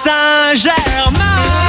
Saint-Germain.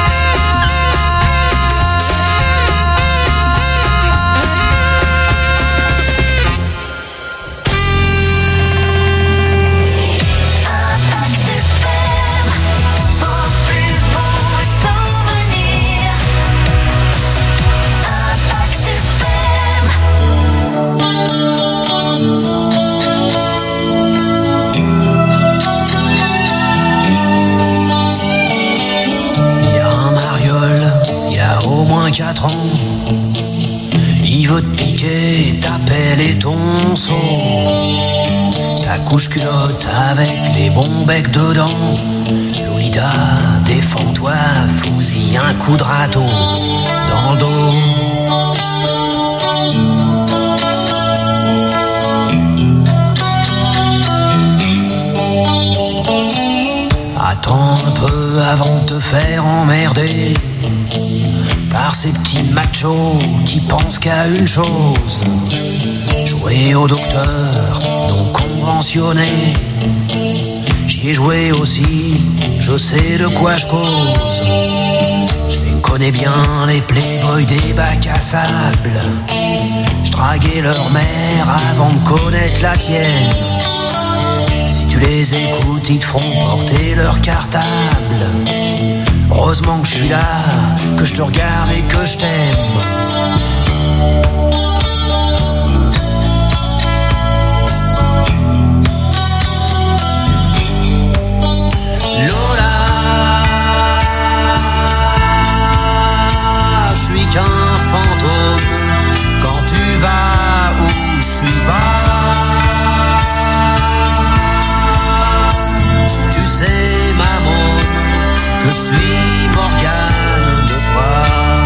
Il y a un mariole, il a au moins 4 ans. Il veut te piquer ta pelle et ton seau, ta couche culotte avec les bons becs dedans. Lolita, défends-toi, fous-y un coup de râteau dans le dos. Attends un peu avant de te faire emmerder par ces petits machos qui pensent qu'à une chose: jouer au docteur non conventionné. J'y ai joué aussi, je sais de quoi je cause. Je les connais bien, les playboys des bacs à sable. Je draguais leur mère avant de connaître la tienne. Si tu les écoutes, ils te feront porter leur cartable. Heureusement que je suis là, que je te regarde et que je t'aime. Lola, je suis qu'un fantôme quand tu vas où je suis pas. Tu sais, maman, que je suis Morgane de toi.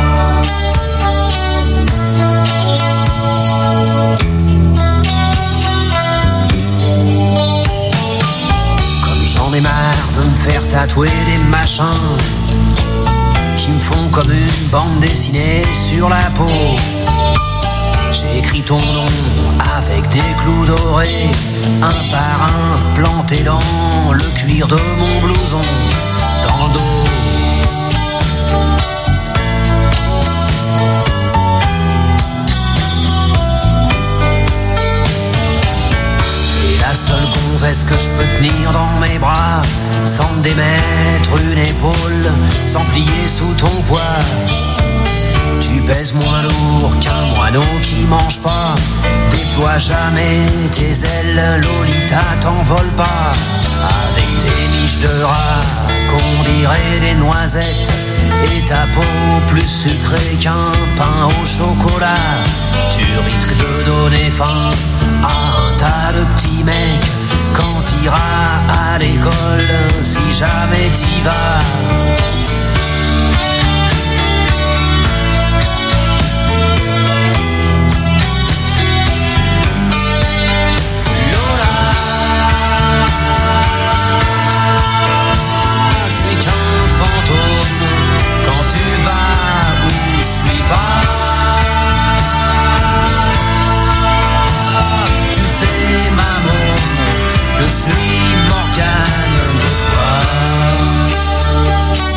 Comme j'en ai marre de me faire tatouer des machins qui me font comme une bande dessinée sur la peau. J'ai écrit ton nom avec des clous dorés, un par un planté dans le cuir de mon blouson, dans le dos. T'es la seule gonzesse que je peux tenir dans mes bras, sans me démettre une épaule, sans plier sous ton poids. Tu pèses moins lourd qu'un moineau qui mange pas. Déploie jamais tes ailes, Lolita, t'envole pas. Avec tes miches de rat qu'on dirait des noisettes, et ta peau plus sucrée qu'un pain au chocolat. Tu risques de donner faim à un tas de petits mecs quand t'iras à l'école, si jamais t'y vas. Je suis Morgane de toi.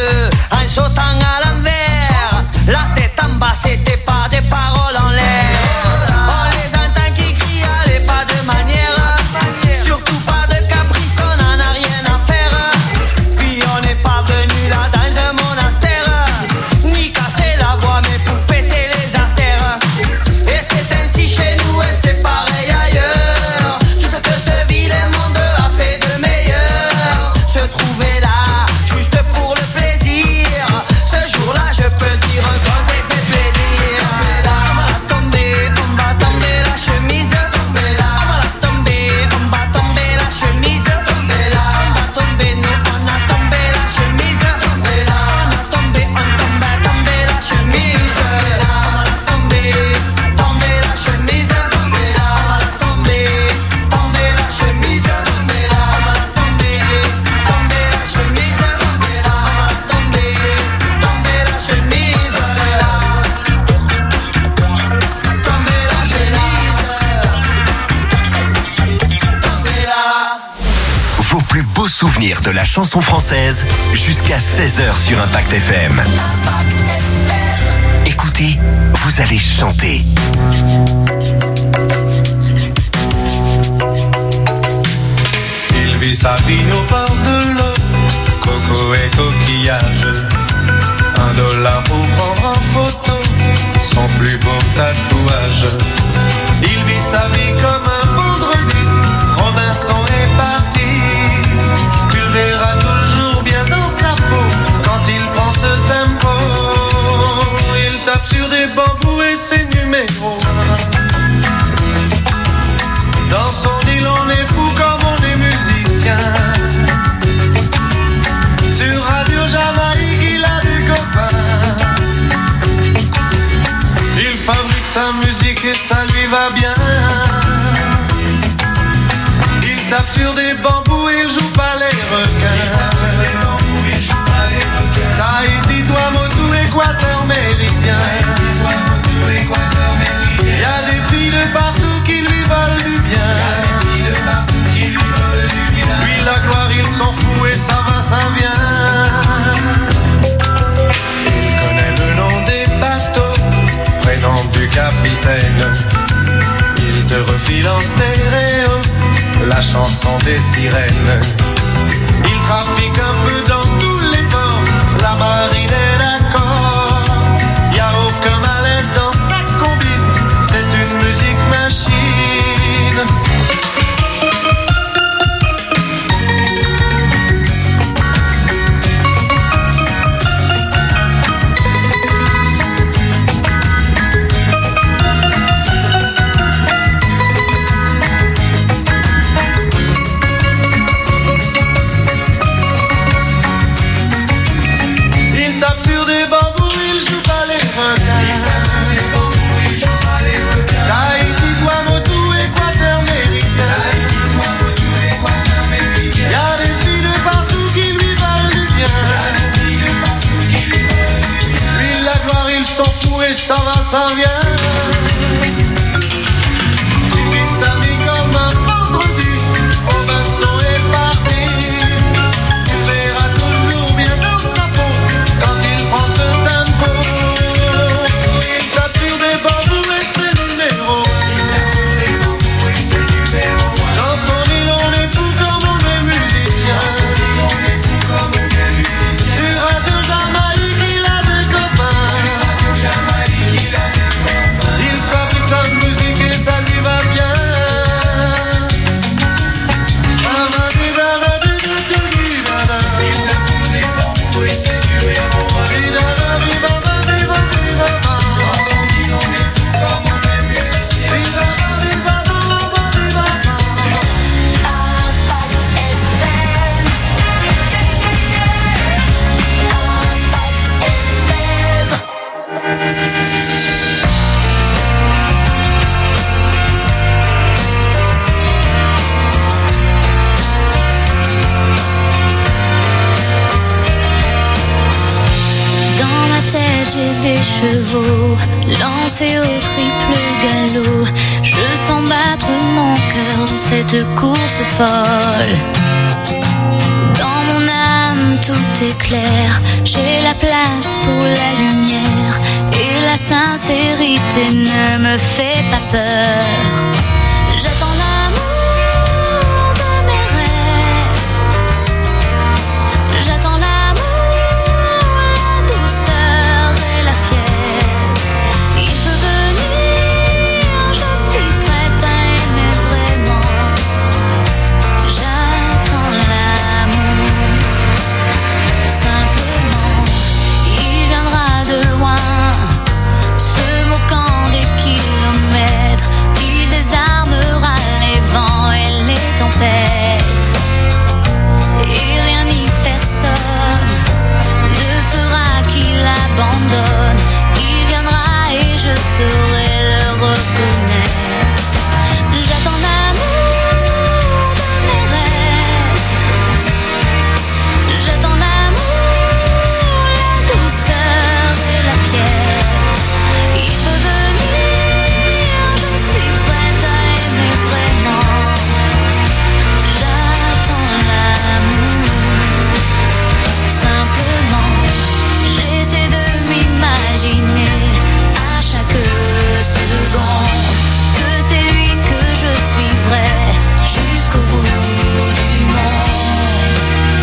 deux en sautant à l'envers. La tête en bas, c'était pas des paroles en l'air. On les entend qui crient, allez, pas de manière. Surtout pas de caprice, on n'en a rien à faire. Puis on n'est pas venu là dans un monastère, ni casser la voix, mais pour péter les artères. Et c'est ainsi chez nous et c'est pareil ailleurs. Tout ce que ce vilain monde a fait de meilleur, se trouver là juste pour le plaisir. Ce jour-là je peux dire qu'on s'est fait plaisir. On va tomber la chemise. On va tomber la chemise. On va tomber, nous on a tombé la chemise. On a tombé la chemise. Tomber la chemise. Tomber la chemise. Tomber la chemise. Vos plus beaux souvenirs de la chanson française jusqu'à 16h sur Impact FM. Écoutez, vous allez chanter. Il vit sa vie au bord de l'eau, coco et coquillage. $1 pour prendre en photo son plus beau tatouage. Il vit sa vie comme un vendredi, Robinson est parti. Tu le verras toujours bien dans sa peau quand il prend ce tempo. Il tape sur des bambous et ses numéros. Dans son île on est fou comme on est musicien. Sur Radio Jamaïque il a des copains. Il fabrique sa musique et ça lui va bien. Il tape sur des bambous et il joue pas les requins. Tahiti, Tuamotu, Équateur méridien. Il y a des filles de partout qui lui veulent du bien. Lui la gloire il s'en fout et ça va, ça vient. Il connaît le nom des bateaux, prénom du capitaine. Il te refile en stéréo la chanson des sirènes. Il trafique un peu dans tous les ports, la marine est d'accord. Y a aucun malaise dans sa combine, c'est une musique machine. Il tape sur des bambous, il joue pas les requins. Tahiti, Tuamotu, Équateur méridien. Y a des filles de partout qui lui valent du bien. Lui la gloire il s'en fout et ça va, ça vient. Il vit sa vie comme un vendredi, Robinson est parti. Tu verras toujours bien dans sa peau quand il prend ce tempo. Il tape sur des bambous et ses numéros. Dans son île on est fou comme on est musicien. Sur Radio Jamaïque il a des copains. Il fabrique sa musique et ça lui va bien. Dans ma tête j'ai des chevaux lancés au triple galop. Je sens battre mon cœur dans cette course folle. Dans mon âme tout est clair. J'ai la place pour la lumière et la sincérité ne me fait pas peur. J'attends l'amour de mes rêves. J'attends l'amour, la douceur et la fièvre. Il peut venir, je suis prête à aimer vraiment. J'attends l'amour, simplement. Il viendra de loin, se moquant des kilomètres. Il désarmera les vents et les tempêtes. Et rien ni personne ne fera qu'il abandonne. Il viendra et je saurai le reconnaître. J'attends l'amour de mes rêves. J'attends l'amour, la douceur et la fièvre. Il peut venir, je suis prête à aimer vraiment. J'attends l'amour, simplement. J'essaie de m'imaginer à chaque seconde que c'est lui que je suivrai jusqu'au bout du monde.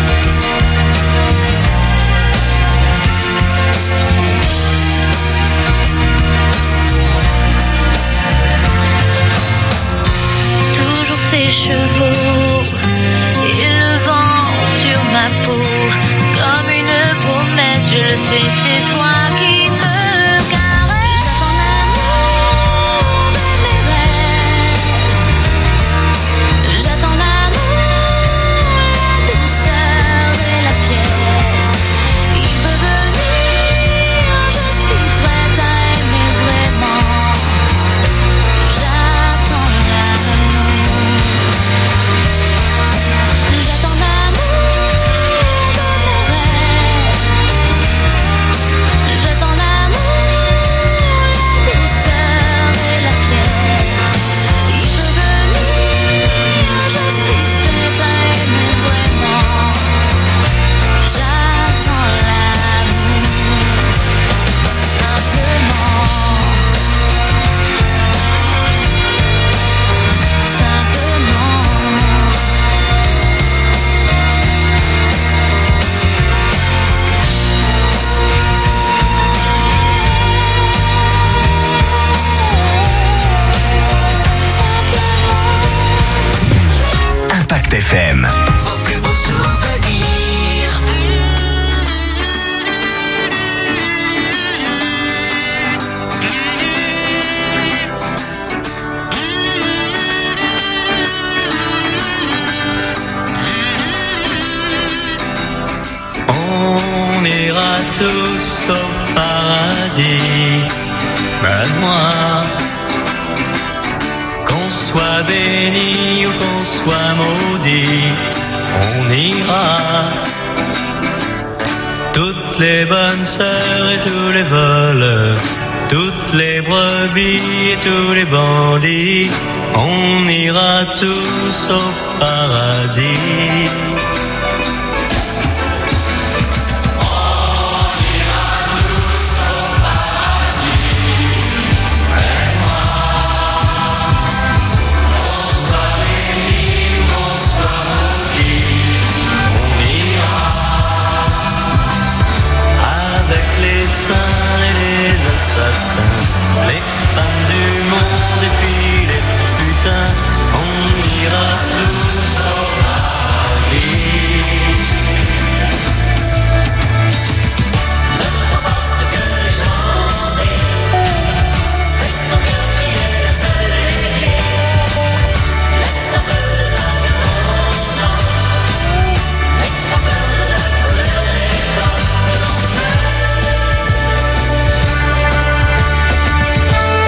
Toujours ses chevaux et le vent sur ma peau, comme une promesse, je le sais, c'est toi qui me caresse. J'attends l'amour de mes rêves. J'attends l'amour, la douceur et la fièvre. Il peut venir, je suis prête à aimer vraiment. J'attends l'amour. J'attends l'amour de mes rêves. J'attends l'amour, la douceur et la fièvre. Il peut venir, je suis prête à aimer vraiment. J'attends l'amour, simplement. Impact FM. Vos plus beaux souvenirs. On ira tous au paradis, moi. Qu'on soit béni ou qu'on soit maudit, on ira. Toutes les bonnes sœurs et tous les voleurs, toutes les brebis et tous les bandits, on ira tous au paradis. Les femmes du monde et puis les putains, on ira tous au paradis. Ne crois pas ce que les gens disent, c'est ton cœur qui est la seule église. Laisse un peu de larmes en or, n'aie pas peur de la couleur des fleurs de l'enfer.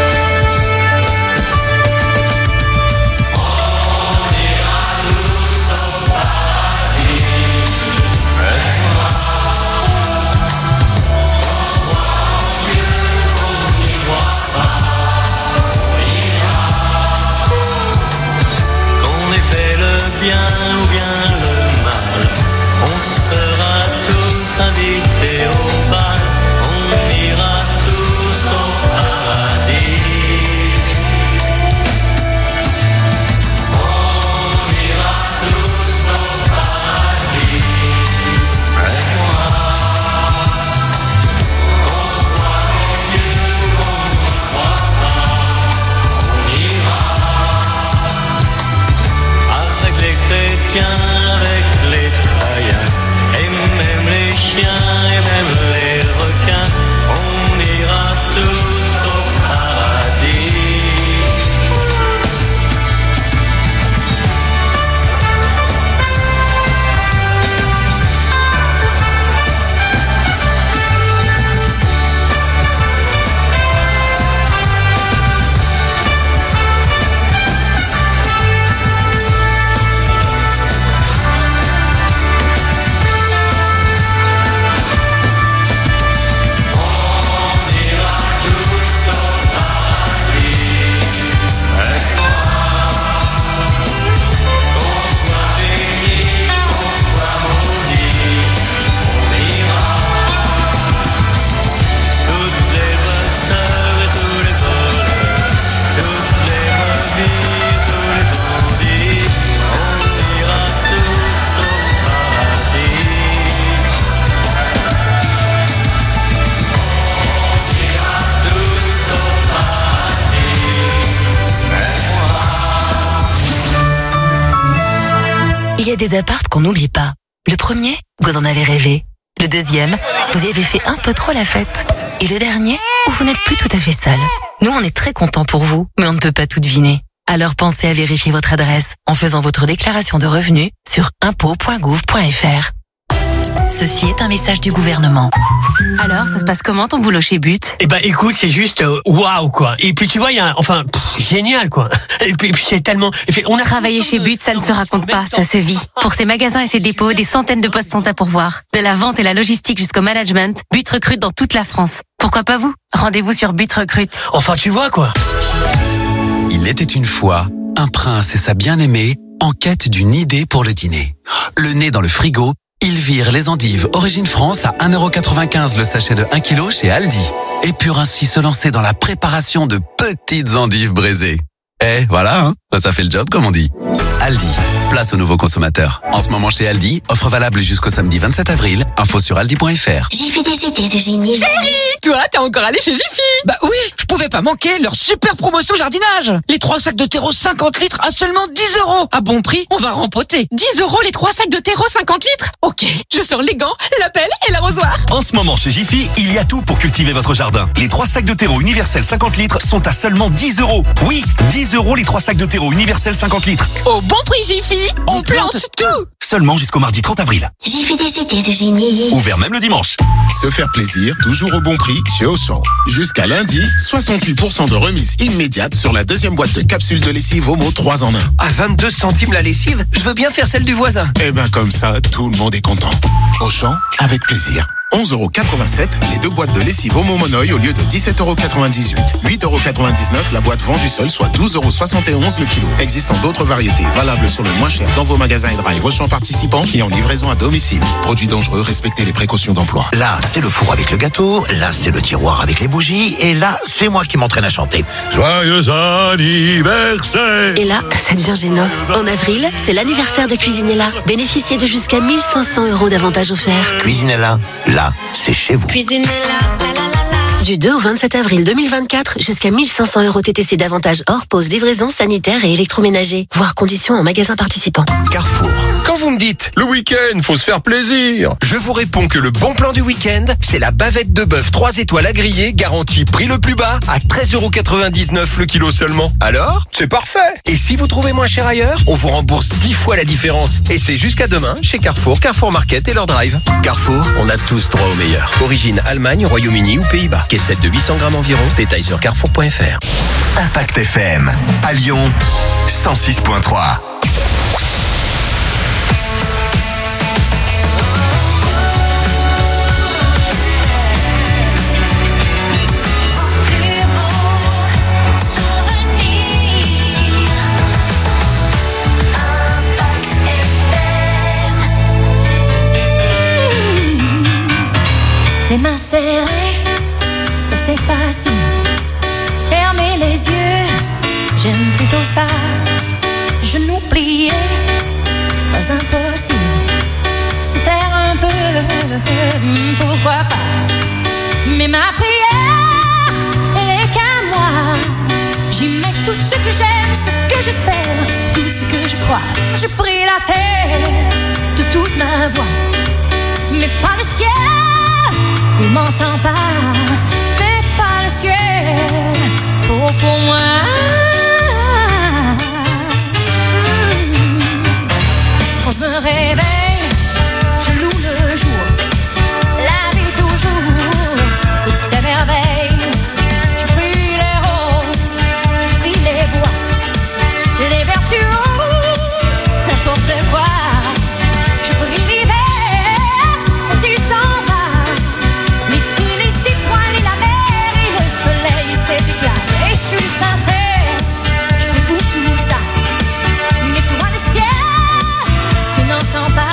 des apparts qu'on n'oublie pas. Le premier, vous en avez rêvé. Le deuxième, vous y avez fait un peu trop la fête. Et le dernier, où vous n'êtes plus tout à fait seul. Nous, on est très contents pour vous, mais on ne peut pas tout deviner. Alors pensez à vérifier votre adresse en faisant votre déclaration de revenus sur impôts.gouv.fr. Ceci est un message du gouvernement. Alors, ça se passe comment ton boulot chez But ? Eh ben, écoute, c'est juste waouh quoi. Et puis tu vois, il y a, génial quoi. Et puis c'est tellement. On a Travailler chez But, ça ne se raconte pas, ça se vit. Pour ses magasins et ses dépôts, des centaines de postes sont à pourvoir. De la vente et la logistique jusqu'au management, But recrute dans toute la France. Pourquoi pas vous ? Rendez-vous sur But Recrute. Enfin, tu vois quoi. Il était une fois un prince et sa bien-aimée en quête d'une idée pour le dîner. Le nez dans le frigo, ils virent les endives Origine France à 1,95€ le sachet de 1 kg chez Aldi. Et purent ainsi se lancer dans la préparation de petites endives braisées. Et voilà, hein, ça fait le job comme on dit. Aldi, place aux nouveaux consommateurs. En ce moment chez Aldi, offre valable jusqu'au samedi 27 avril. Info sur aldi.fr. Jiffy des idées de génie. Toi, t'es encore allé chez Jiffy? Bah oui, je pouvais pas manquer leur super promotion jardinage. Les 3 sacs de terreau 50 litres à seulement 10€. À bon prix, on va rempoter. 10€ les 3 sacs de terreau 50 litres? Ok, je sors les gants, la pelle et l'arrosoir. En ce moment chez Jiffy, il y a tout pour cultiver votre jardin. Les 3 sacs de terreau universel 50 litres sont à seulement 10€. Oui, 10€ les 3 sacs de terreau universel 50 litres. Au bon prix Jiffy, on plante tout. Seulement jusqu'au mardi 30 avril. Jiffy des idées de génie. Ouvert même le dimanche. Se faire plaisir, toujours au bon prix chez Auchan. Jusqu'à lundi, 68% de remise immédiate sur la deuxième boîte de capsules de lessive Omo 3 en 1. À 22 centimes la lessive, je veux bien faire celle du voisin. Eh ben comme ça, tout le monde est content. Auchan, avec plaisir. 11,87€ les 2 boîtes de lessive Omo Monoï au lieu de 17,98€. 8,99€ la boîte vendue seule, soit 12,71€ le kilo. Existant d'autres variétés, valables sur le moins cher dans vos magasins et drive Auchan participants et en livraison à domicile. Produits dangereux, respectez les précautions d'emploi. Là, c'est le four avec le gâteau, là, c'est le tiroir avec les bougies, et là, c'est moi qui m'entraîne à chanter. Joyeux anniversaire! Et là, ça devient gênant. En avril, c'est l'anniversaire de Cuisinella. Bénéficiez de jusqu'à 1 500€ d'avantages offerts. Cuisinella, là, c'est chez vous. Cuisinella, du 2 au 27 avril 2024, jusqu'à 1 500€ TTC d'avantages hors pause, livraison, sanitaire et électroménager. Voir conditions en magasin participant. Carrefour. Quand vous me dites, le week-end, faut se faire plaisir, je vous réponds que le bon plan du week-end, c'est la bavette de bœuf 3 étoiles à griller, garantie prix le plus bas, à 13,99€ le kilo seulement. Alors, c'est parfait. Et si vous trouvez moins cher ailleurs, on vous rembourse 10 fois la différence. Et c'est jusqu'à demain chez Carrefour, Carrefour Market et leur drive. Carrefour, on a tous droit au meilleur. Origine Allemagne, Royaume-Uni ou Pays-Bas. Caissette de 800 grammes environ. Détail sur carrefour.fr. Impact FM. À Lyon, 106.3. Les mains serrées, ça c'est facile. Fermer les yeux, j'aime plutôt ça. Genoux pliés, pas impossible. Se taire un peu, pourquoi pas. Mais ma prière, elle est qu'à moi. J'y mets tout ce que j'aime, ce que j'espère, tout ce que je crois. Je prie la terre de toute ma voix, mais pas le ciel. Il m'entend pas, mais pas le ciel. Faut pour moi. Quand je me réveille, je loue le jour. La vie toujours, toutes ces merveilles. Je prie les roses, je prie les bois, les vertueuses, n'importe quoi. Je prie l'hiver quand il s'en va. Et je suis sincère, je prie pour tout ça. Mais toi le ciel, tu n'entends pas.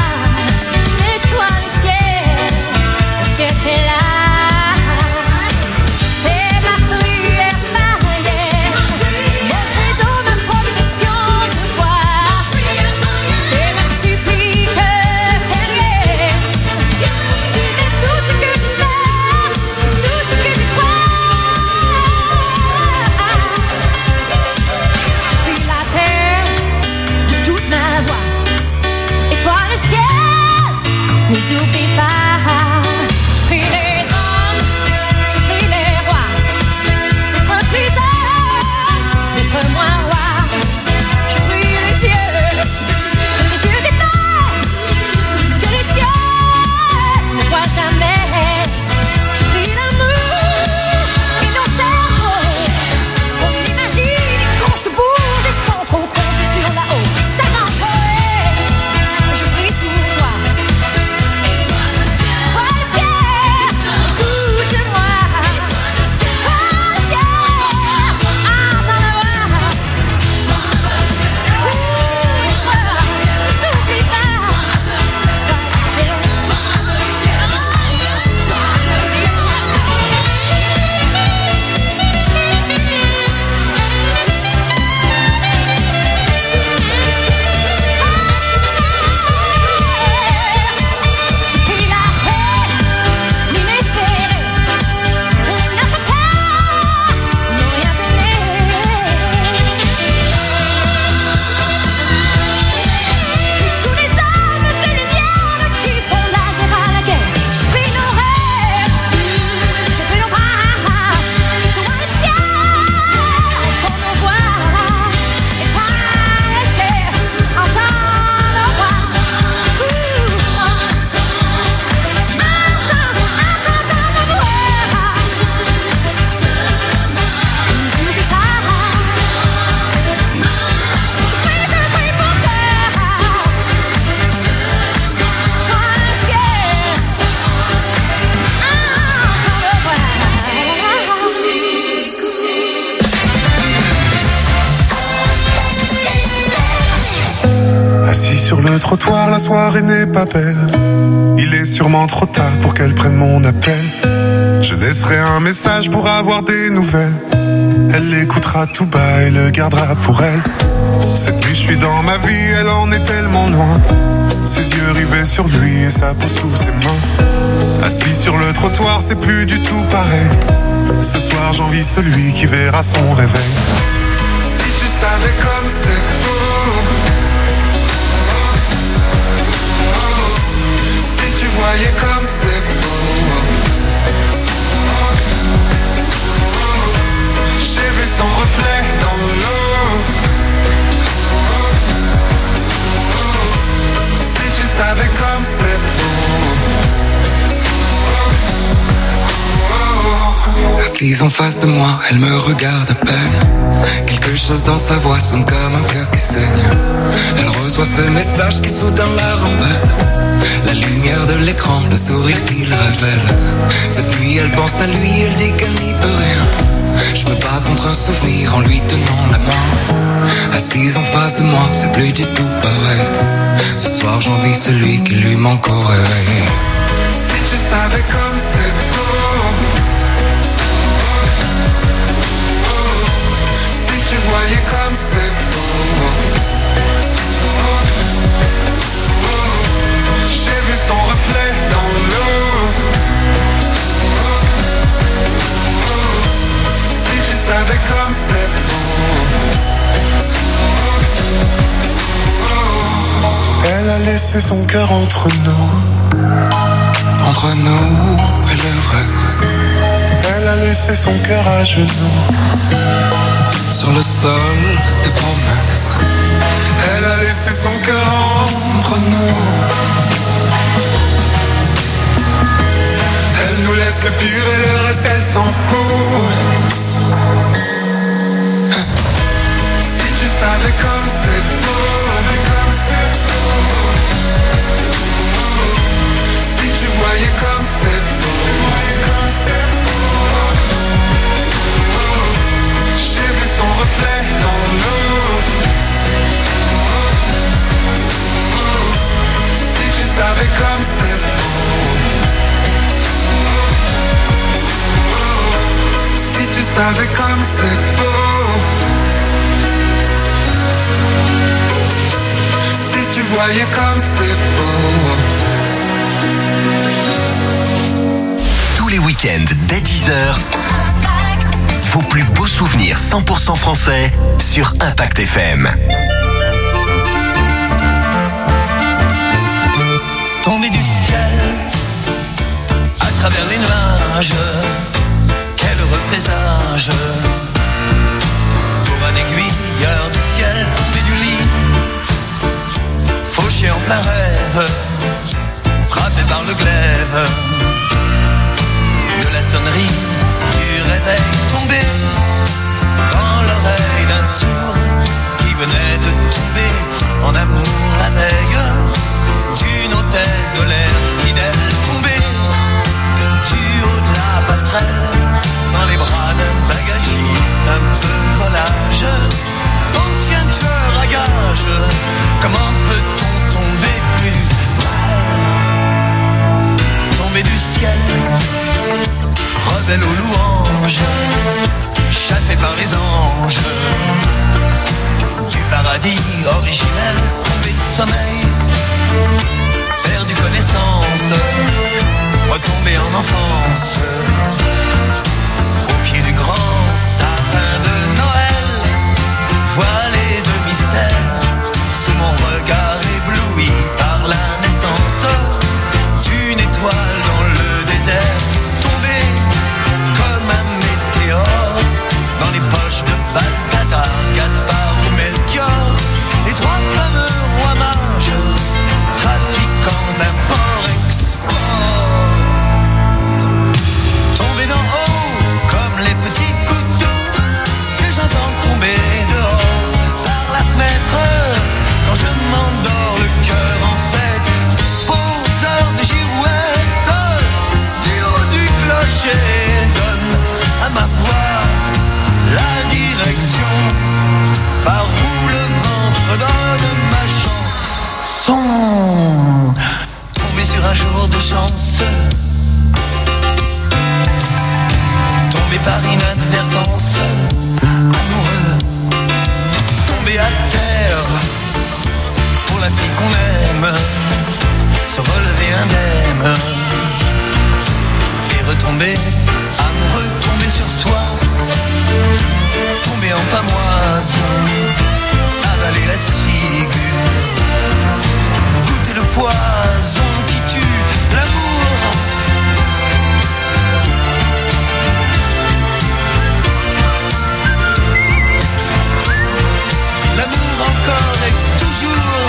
sur le trottoir, la soirée n'est pas belle. Il est sûrement trop tard pour qu'elle prenne mon appel. Je laisserai un message pour avoir des nouvelles. Elle l'écoutera tout bas et le gardera pour elle. Cette nuit je suis dans ma vie, elle en est tellement loin. Ses yeux rivés sur lui et sa peau sous ses mains. Assis sur le trottoir, c'est plus du tout pareil. Ce soir j'envie celui qui verra son réveil. Si tu savais comme c'est beau, si tu voyais comme c'est beau. J'ai vu son reflet dans l'eau. Si tu savais comme c'est beau. Assise en face de moi, elle me regarde à peine. Quelque chose dans sa voix sonne comme un cœur qui saigne. Elle reçoit ce message qui soudain la rembelle. La lumière de l'écran, le sourire qu'il révèle. Cette nuit elle pense à lui, elle dit qu'elle n'y peut rien. Je me bats contre un souvenir en lui tenant la main. Assise en face de moi, c'est plus du tout pareil. Ce soir j'envie celui qui lui manque au réveil. Si tu savais comme c'est beau. Si tu voyais comme c'est beau. J'ai vu son reflet dans l'eau. Si tu savais comme c'est beau. Elle a laissé son cœur entre nous. Entre nous et le reste. Elle a laissé son cœur à genoux. Sur le sol des promesses. Elle a laissé son cœur entre nous. Elle nous laisse le pire et le reste elle s'en fout. Si tu savais comme c'est beau. Si tu voyais comme c'est beau. J'ai vu son reflet dans l'eau. Si tu savais comme c'est beau. Si tu savais comme c'est beau. Si tu voyais comme c'est beau. Tous les week-ends dès 10h, vos plus beaux souvenirs 100% français sur Impact FM. Tombé du ciel, à travers les nuages, quel heureux présage. Pour un aiguilleur du ciel, tombé du lit, fauché en plein rêve, frappé par le glaive de la sonnerie du réveil, tombé dans l'oreille d'un sourd qui venait de tomber en amour la veille d'une hôtesse de l'air fidèle, tombé du haut de la passerelle dans les bras d'un bagagiste un peu volage, ancien tueur à gages. Comment peut-on tomber plus bas? Tomber du ciel, rebelle aux louanges, chassé par les anges du paradis originel, tombé de sommeil, perdu connaissance, retombé en enfance, au pied du grand sapin de Noël, voilé de mystère, sous mon regard ébloui par la naissance d'une étoile dans le désert, tombé comme un météore dans les poches de Balthazar, Gaspard ou Melchior, les trois fameux rois mages, trafiquant d'import-export. par inadvertance, amoureux, tombé à terre pour la fille qu'on aime, se relever indemne et retomber amoureux, tomber sur toi, tomber en pamoise, avaler la ciguë, goûter le poison qui tue l'amour. L'amour encore et toujours.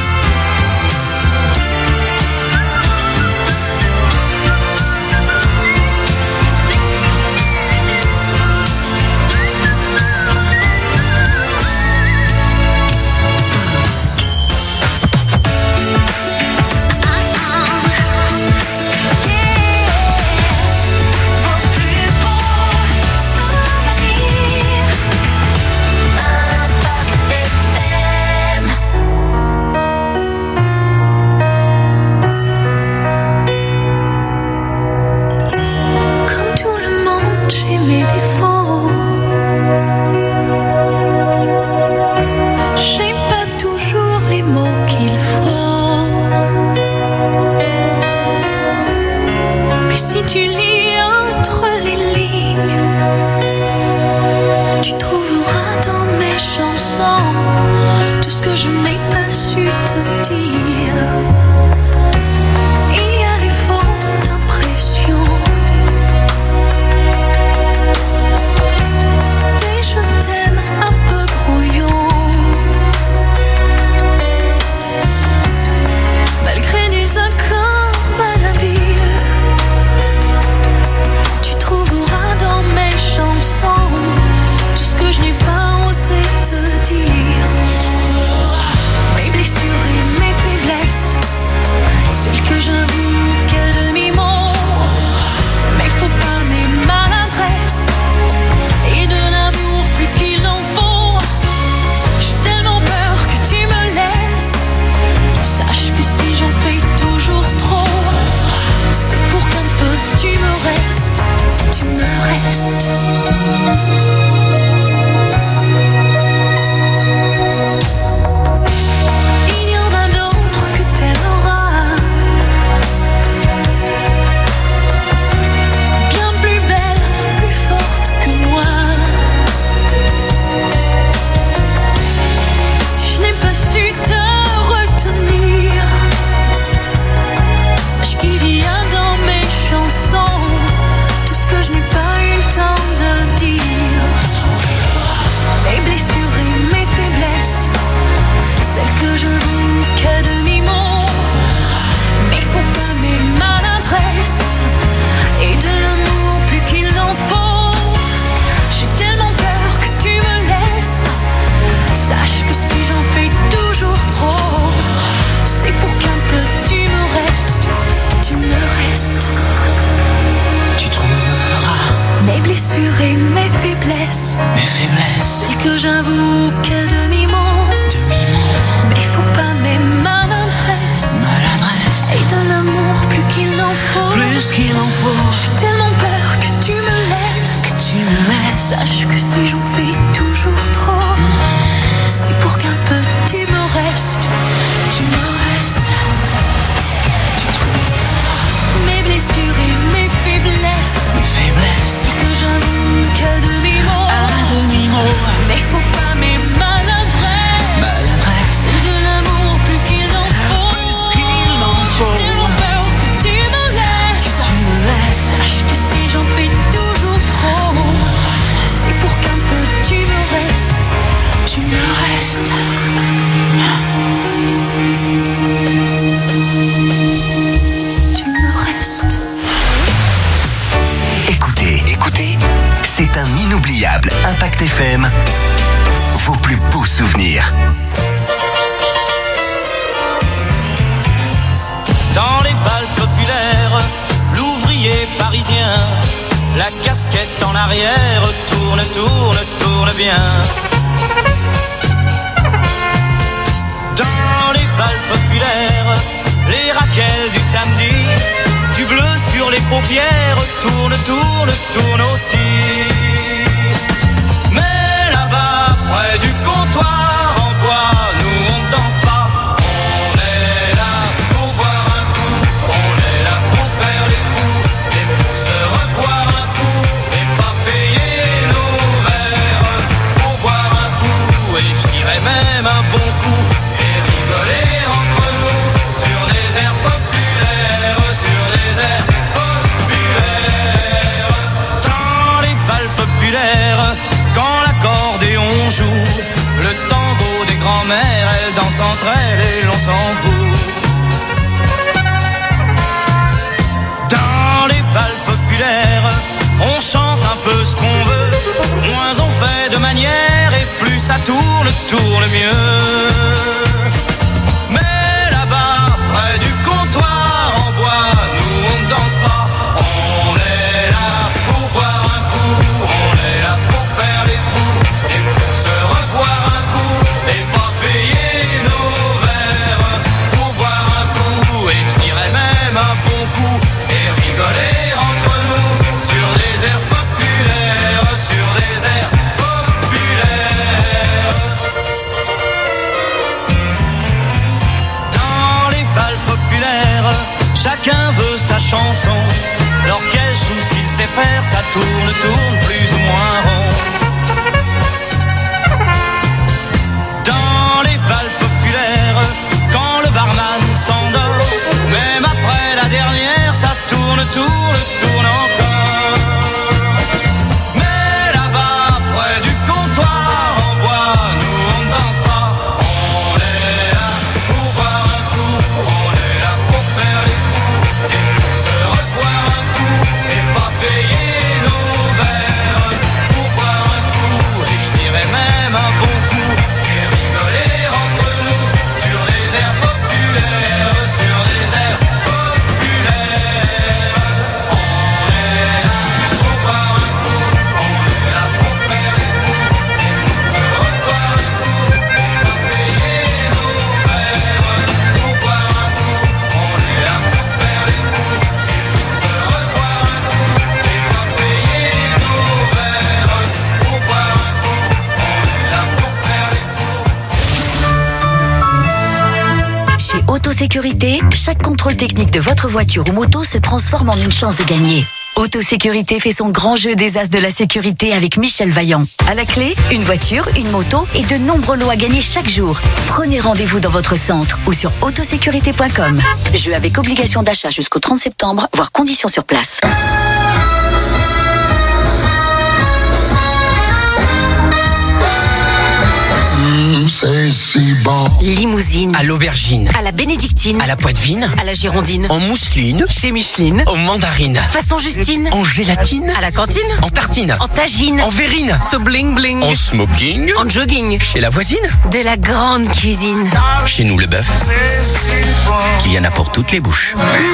Impact FM, vos plus beaux souvenirs. Dans les balles populaires, l'ouvrier parisien, la casquette en arrière, tourne, tourne, tourne bien. Dans les balles populaires, les raquettes du samedi, du bleu sur les paupières, tourne, tourne, tourne aussi. s'entraîne et l'on s'en fout. Dans les balles populaires, on chante un peu ce qu'on veut. Moins on fait de manière et plus ça tourne mieux. Mais là-bas, près du comptoir en bois, nous on ne danse pas. On est là pour boire un coup, on est là pour faire les trous et pour se revoir un coup et pas payer nos verres pour boire un coup et je dirais même un bon coup et rigoler entre nous sur des airs populaires, sur des airs populaires. Dans les balles populaires, chacun veut sa chanson. L'orchestre joue ce qu'il sait faire, ça tourne plus ou moins rond. Dans les balles populaires, quand le barman s'endort, même après la dernière, ça tourne encore. Mais là-bas, près du comptoir en bois, nous on ne danse pas. On est là pour boire un coup, on est là pour faire les coups et pour se revoir un coup et pas payer nos verres pour boire un coup et je dirais même un bon coup et rigoler entre nous sur des airs populaires, sur des airs populaires. On est là pour boire un coup, on est là pour faire les coups et pour se revoir un coup et pas payer nos verres pour boire un coup. On est là pour faire les coups et pour se revoir un coup et pas payer nos verres pour boire un coup. On est là pour faire les Chez Autosécurité, chaque contrôle technique de votre voiture ou moto se transforme en une chance de gagner. Autosécurité fait son grand jeu des as de la sécurité avec Michel Vaillant. À la clé, une voiture, une moto et de nombreux lots à gagner chaque jour. Prenez rendez-vous dans votre centre ou sur autosécurité.com. Jeu avec obligation d'achat jusqu'au 30 septembre, voire conditions sur place. C'est si bon. Limousine. À l'aubergine. À la bénédictine. À la poitevine. À la girondine. En mousseline. Chez Micheline. En mandarine. Façon Justine. En gélatine. À la cantine. En tartine. En tagine. En verrine. Ce bling bling. En smoking. En jogging. Chez la voisine. De la grande cuisine. Chez nous, le bœuf. Qu'il y en a pour toutes les bouches.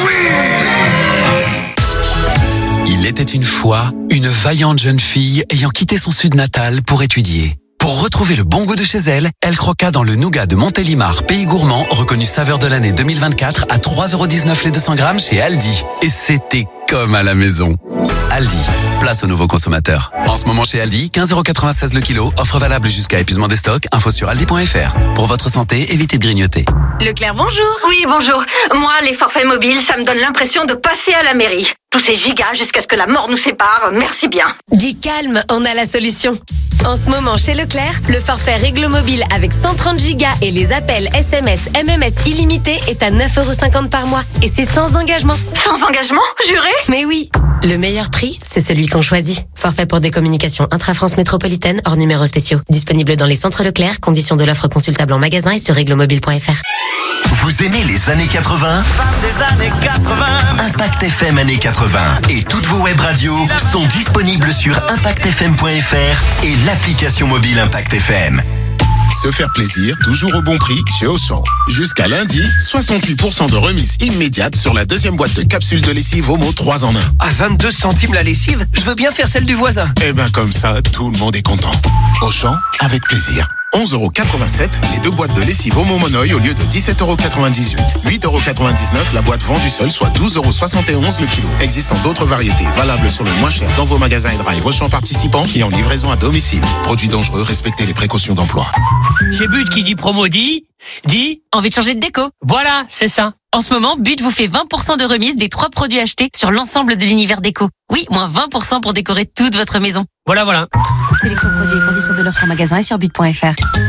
Il était une fois une vaillante jeune fille ayant quitté son sud natal pour étudier. Pour retrouver le bon goût de chez elle, elle croqua dans le nougat de Montélimar, pays gourmand, reconnu saveur de l'année 2024 à 3,19€ les 200 grammes chez Aldi. Et c'était comme à la maison. Aldi, place aux nouveaux consommateurs. En ce moment chez Aldi, 15,96€ le kilo, offre valable jusqu'à épuisement des stocks, info sur aldi.fr. Pour votre santé, évitez de grignoter. Leclerc, bonjour. Oui, bonjour. Moi, les forfaits mobiles, ça me donne l'impression de passer à la mairie. Tous ces gigas jusqu'à ce que la mort nous sépare, merci bien. Dis calme, on a la solution. En ce moment, chez Leclerc, le forfait Réglo Mobile avec 130 gigas et les appels SMS, MMS illimités est à 9,50€ par mois. Et c'est sans engagement. Sans engagement, juré? Mais oui. Le meilleur prix, c'est celui qu'on choisit. Forfait pour des communications intra-France métropolitaine hors numéros spéciaux. Disponible dans les centres Leclerc. Conditions de l'offre consultable en magasin et sur réglomobile.fr. Vous aimez les années 80? Des années 80. Impact FM années 80 et toutes vos web radios sont disponibles sur impactfm.fr et l'application mobile Impact FM. Se faire plaisir, toujours au bon prix chez Auchan. Jusqu'à lundi, 68% de remise immédiate sur la deuxième boîte de capsules de lessive Homo 3 en 1. À 22 centimes la lessive, je veux bien faire celle du voisin. Eh ben comme ça, tout le monde est content. Auchan, avec plaisir. 11,87€ les deux boîtes de lessive Homo Monoï au lieu de 17,98€. 8,99€ la boîte vendue seule, soit 12,71€ le kilo. Existant d'autres variétés, valables sur le moins cher dans vos magasins et drive Auchan participants et en livraison à domicile. Produits dangereux, respectez les précautions d'emploi. Chez But qui dit promo dit Envie de changer de déco? Voilà, c'est ça. En ce moment, But vous fait 20% de remise des 3 produits achetés sur l'ensemble de l'univers déco. Oui, moins 20% pour décorer toute votre maison. Voilà. Sélection produits et conditions de l'offre en magasin et sur but.fr.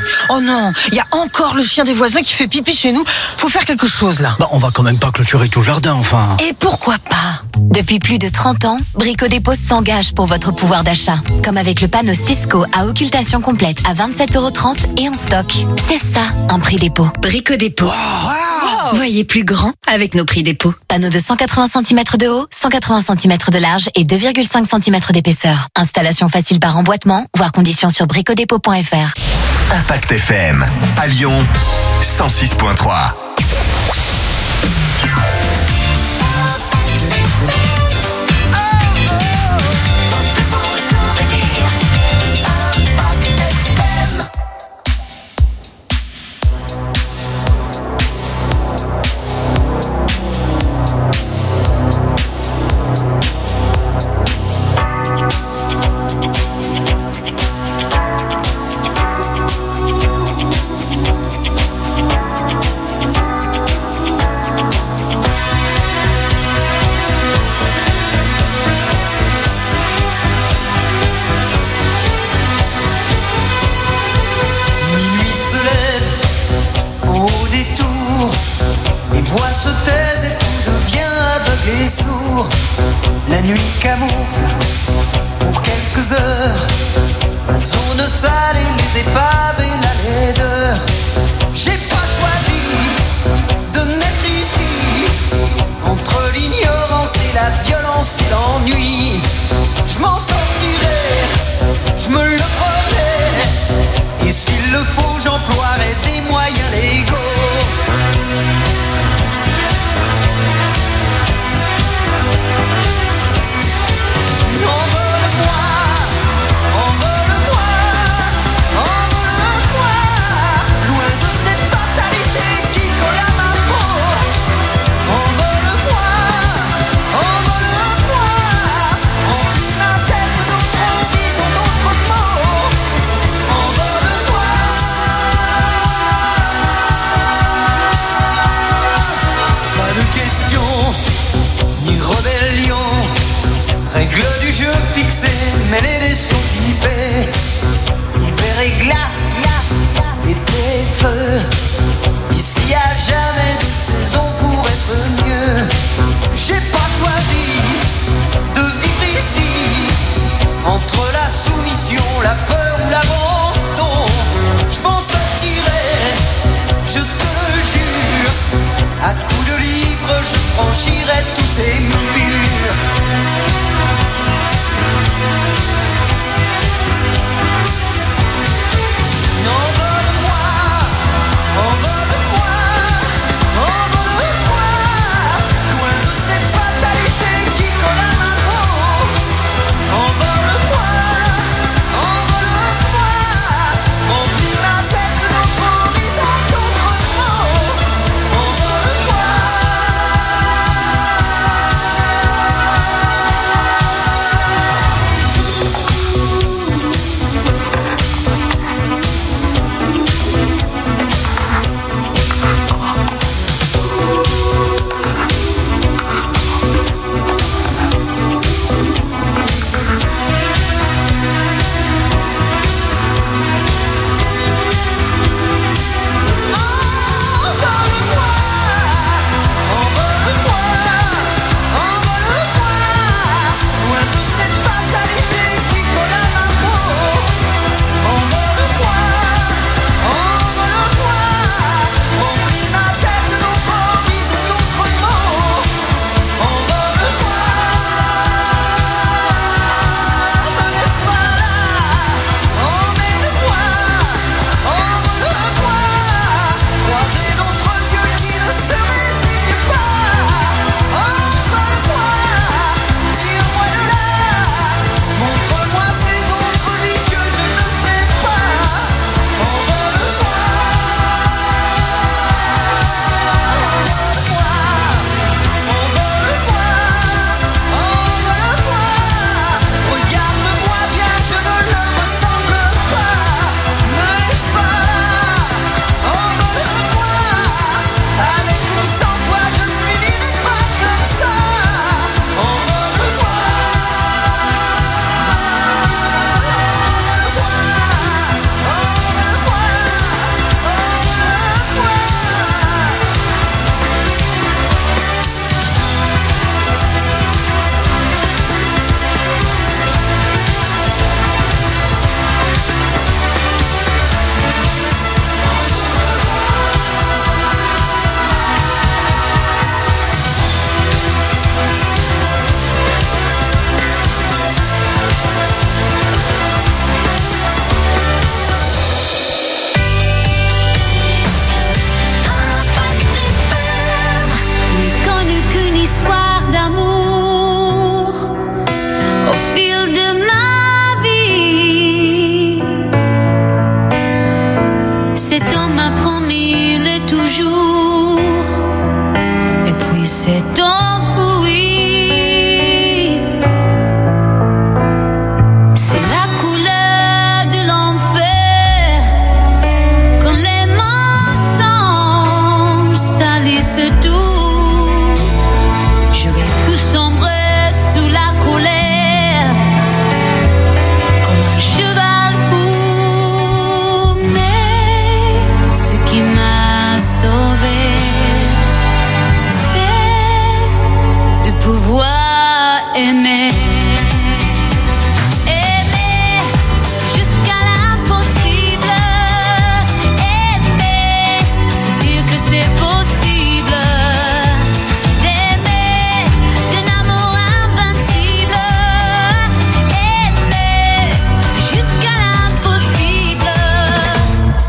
Oh non, il y a encore le chien des voisins qui fait pipi chez nous. Faut faire quelque chose là. Bah, on va quand même pas clôturer tout le jardin, enfin. Et pourquoi pas? Depuis plus de 30 ans, Brico Dépôt s'engage pour votre pouvoir d'achat. Comme avec le panneau Cisco à occultation complète à 27,30 € et en stock. C'est ça, un prix dépôt. Brico Dépôt. Wow. Voyez plus grand avec nos prix dépôt. Panneau de 180 cm de haut, 180 cm de large et 2,5 cm d'épaisseur. Installation facile par emboîtement, voire conditions sur bricodépôt.fr. Impact FM, à Lyon, 106.3. La nuit camoufle pour quelques heures la zone sale et les épaves et la laideur. J'ai pas choisi de naître ici, entre l'ignorance et la violence et l'ennui. Je m'en sortirai, je me le promets, et s'il le faut j'emploierai des moyens légaux. Règle du jeu fixée, mêlée des sons pipés. Hiver et glace, été et feu. Ici y'a jamais de saison pour être mieux. J'ai pas choisi de vivre ici, entre la soumission, la peur ou l'abandon. Je m'en sortirai, je te le jure. À coups de livres, je franchirai tous ces murs. Loin de cette fatalité qui colle à ma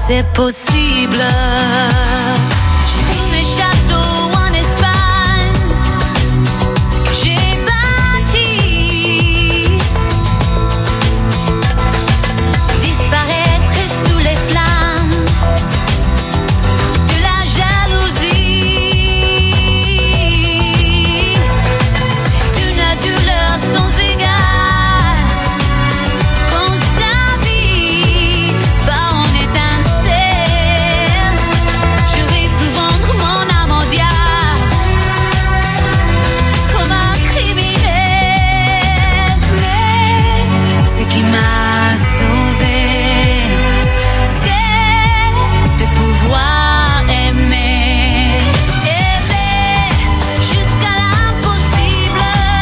c'est possible. J'ai vu mes châteaux en Espagne, ce que j'ai bâti disparaîtrait sous les flammes de la jalousie. C'est une douleur sans égale qu'on s'habille par en étincelle. J'aurais pu vendre mon âme au diable comme un criminel. Mais ce qui m'a sauvé, c'est de pouvoir aimer. Aimer jusqu'à l'impossible.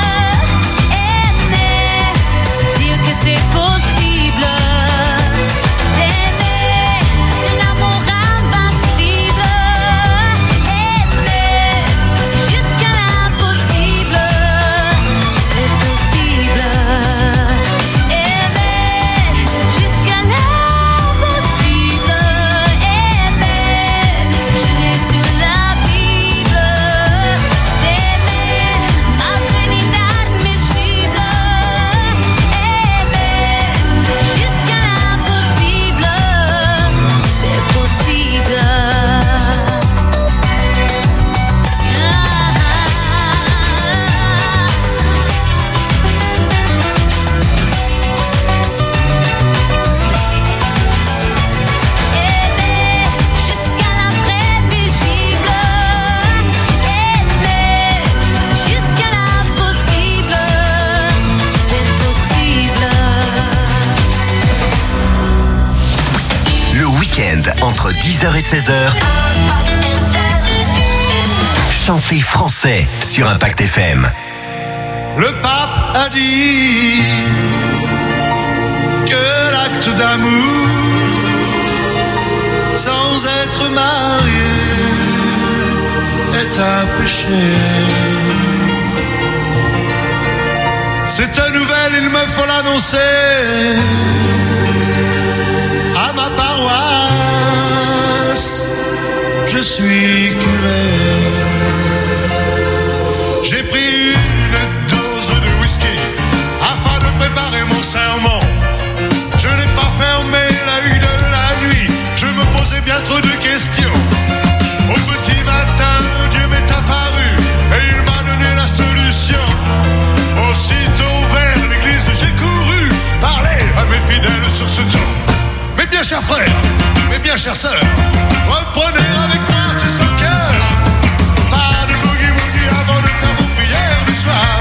Aimer, se dire que c'est possible. Aimer d'un amour invincible. Aimer jusqu'à l'impossible. C'est possible. Aimer jusqu'à l'impossible. Aimer, juré sur la Bible. Aimer malgré l'inadmissible. Aimer jusqu'à l'impossible. C'est possible. Aimer jusqu'à l'imprévisible. Aimer jusqu'à l'impossible. C'est possible. Le week-end, entre 10h et 16h, chantez français sur Impact FM. Le pape a dit que l'acte d'amour sans être marié est un péché. Cette nouvelle, il me faut l'annoncer à ma paroisse. Je suis curé. J'ai pris une dose de whisky afin de préparer mon sermon. Je n'ai pas fermé l'œil de la nuit, je me posais bien trop de questions. Au petit matin, Dieu m'est apparu et il m'a donné la solution. Aussitôt vers l'église, j'ai couru parler à mes fidèles sur ce ton. Mes bien chers frères, mes bien chères sœurs, reprenez avec moi tout ce cœur. Pas de boogie-woogie avant de faire vos prières du soir.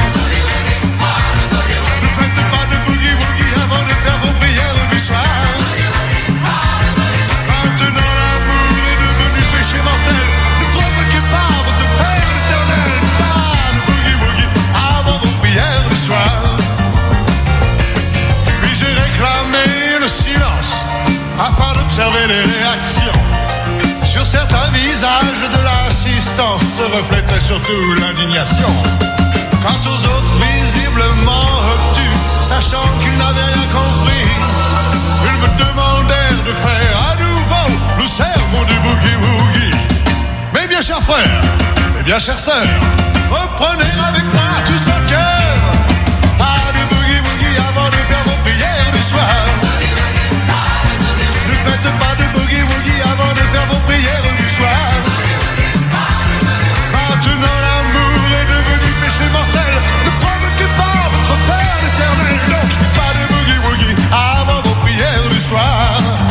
Ne faites pas de boogie-woogie avant de faire vos prières du soir. Maintenant l'amour est devenu péché mortel. Ne provoquez pas votre Père éternel. Pas de boogie-woogie avant vos prières du soir. Puis j'ai réclamé le silence afin d'observer les réactions. Sur certains visages de l'assistance se reflétait surtout l'indignation. Quant aux autres visiblement obtus, sachant qu'ils n'avaient rien compris, ils me demandèrent de faire à nouveau le sermon du boogie-woogie. Mes bien chers frères, mes bien chères sœurs, reprenez avec moi tout ce cœur. Pas de boogie-woogie avant de faire vos prières du soir. Ne faites pas de boogie-woogie avant de faire vos prières du soir. Maintenant l'amour est devenu péché mortel. Ne provoquez pas votre Père éternel. Donc pas de boogie-woogie avant vos prières du soir.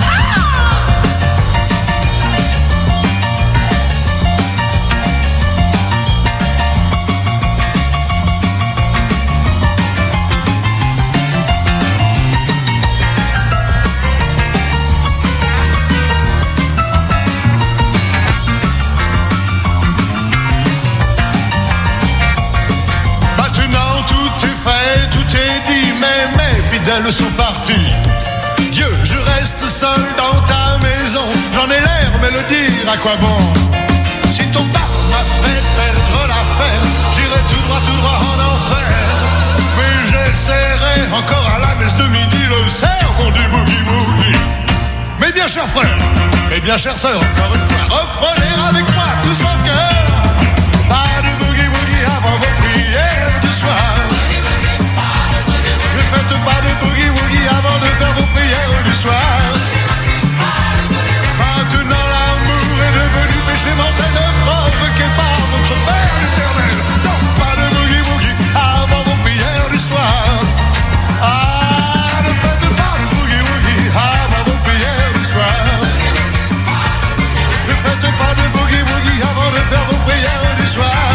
Fidèles sont partis. Dieu, je reste seul dans ta maison. J'en ai l'air, mais le dire à quoi bon? Si ton pape m'a fait perdre l'affaire, j'irai tout droit en enfer. Mais j'essaierai encore à la messe de midi le sermon du boogie-woogie. Mes bien chers frères, Mes bien chères sœurs, encore une fois, reprenez avec moi tous en cœur. Pas de boogie-woogie avant vos prières du soir. Ne faites pas de boogie-woogie avant de faire vos prières du soir. Maintenant l'amour est devenu péché mortel, ne provoquez pas votre Père éternel. Non, pas de boogie-woogie avant vos prières du soir. Ah, ne faites pas de boogie-woogie avant vos prières du soir. Ne faites pas de boogie-woogie avant de faire vos prières du soir.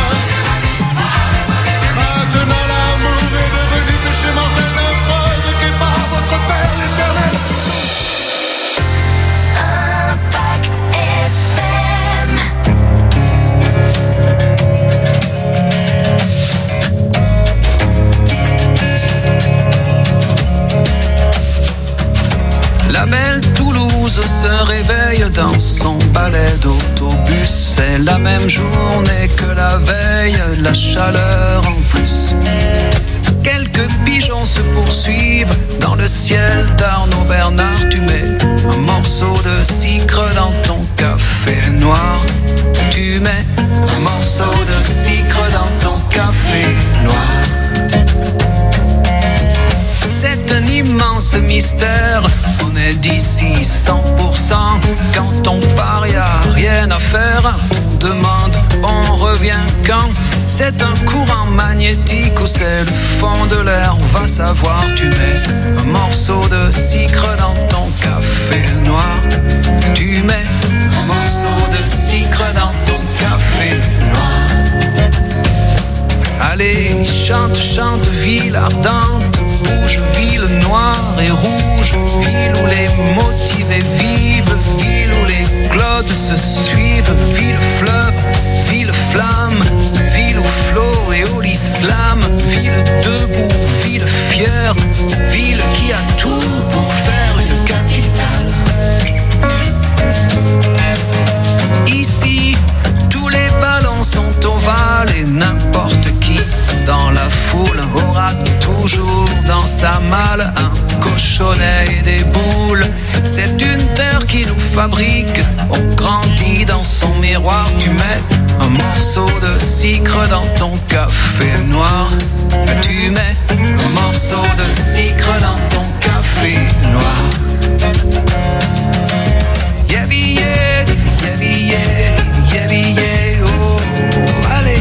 Maintenant l'amour est devenu péché mortel, ne provoquez pas votre Père éternel. Impact FM. La belle Toulouse se réveille dans son balai d'autobus. C'est la même journée que la veille, la chaleur en plus. Quelques pigeons se poursuivent dans le ciel d'Arnaud Bernard. Tu mets un morceau de sucre dans ton café noir. Tu mets un morceau de sucre dans ton café noir. C'est un immense mystère, on est d'ici 100%. Quand on part, y a rien à faire. On demande, on revient quand. C'est un courant magnétique ou c'est le fond de l'air. Va savoir, tu mets un morceau de sucre dans ton café noir. Tu mets un morceau de sucre dans ton café noir. Allez, chante, chante, ville ardente, bouge, ville noire et rouge, ville où les motivés vivent, ville où les clodes se suivent, ville fleuve, ville flamme, ville où flot et où l'islam, ville debout, ville fière, ville qui a tout pour faire une capitale. Ici, tous les ballons sont ovales et n'importe qui dans la foule aura toujours dans sa malle un cochonnet et des boules. C'est une terre qui nous fabrique, on grandit dans son miroir. Tu mets un morceau de sucre dans ton café noir. Tu mets un morceau de sucre dans ton café noir. Yeah, yeah, yeah, yeah, yeah, yeah, oh, allez.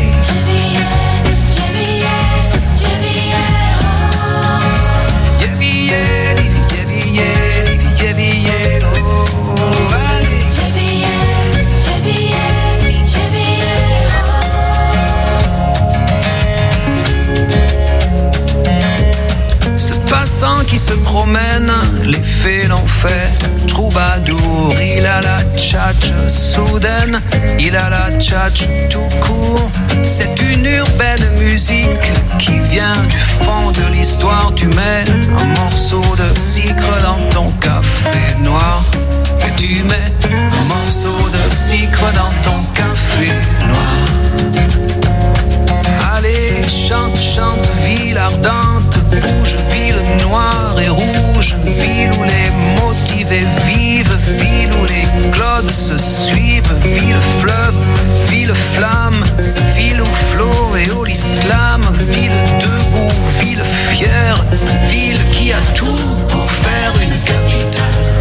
Qui se promène, les fées l'ont fait. Troubadour, il a la tchatche soudaine, il a la tchatche tout court. C'est une urbaine musique qui vient du fond de l'histoire. Tu mets un morceau de sucre dans ton café noir. Et tu mets un morceau de sucre dans ton café noir. Allez, chante, chante, ville ardente, bouge, ville noire et rouge, ville où les motivés vivent, ville où les clodes se suivent, ville fleuve, ville flamme, ville où flot et où l'islam, ville debout, ville fière, ville qui a tout pour faire une capitale.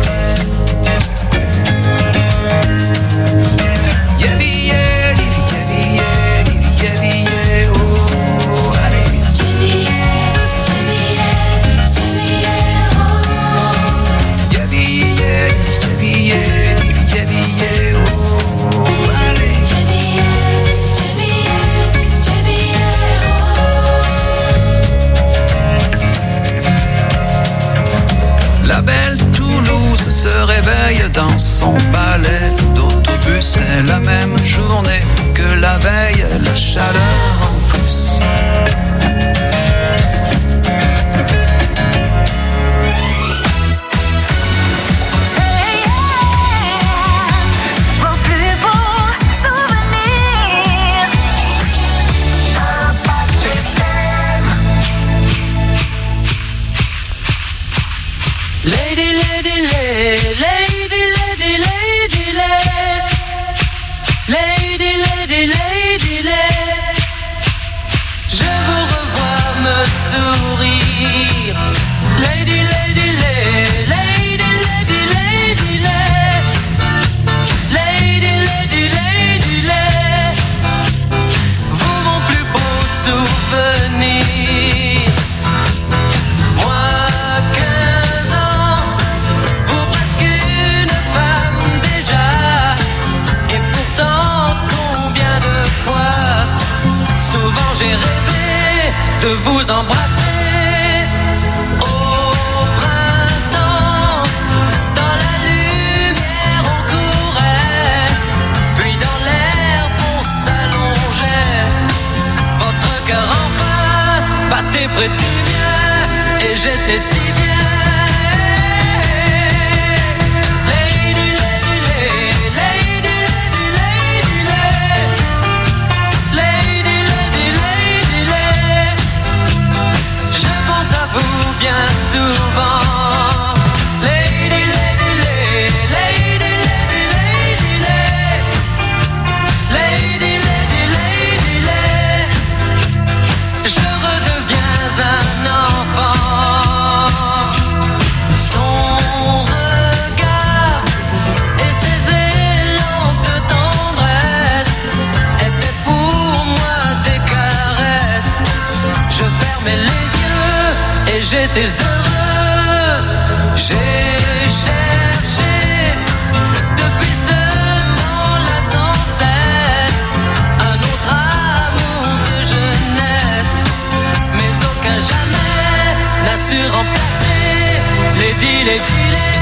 Se réveille dans son balai d'autobus. C'est la même journée que la veille, la chaleur en plus. Lady, lady, lady, lady, lady, lady, Lady, lady, lady, lady, lady, lady, lady, lady, lady, lady. Vous mon plus beau souvenir. Moi 15 ans, vous presque une femme déjà. Et pourtant combien de fois, souvent j'ai rêvé de vous embrasser. Battait près du mien et j'étais si bien. Lady, lady, lady, lady, lady, lady, lady, lady, lady. Je pense à vous bien souvent. Lady, lady, lady, lady, lady, lady, lady, lady, lady, lady. Je un enfant, son regard et ses élans de tendresse étaient pour moi des caresses. Je fermais les yeux et j'étais heureux. J'ai cherché depuis ce temps-là sans cesse un autre amour de jeunesse, mais aucun jamais n'a su remplacer Lady, Lady, Lady.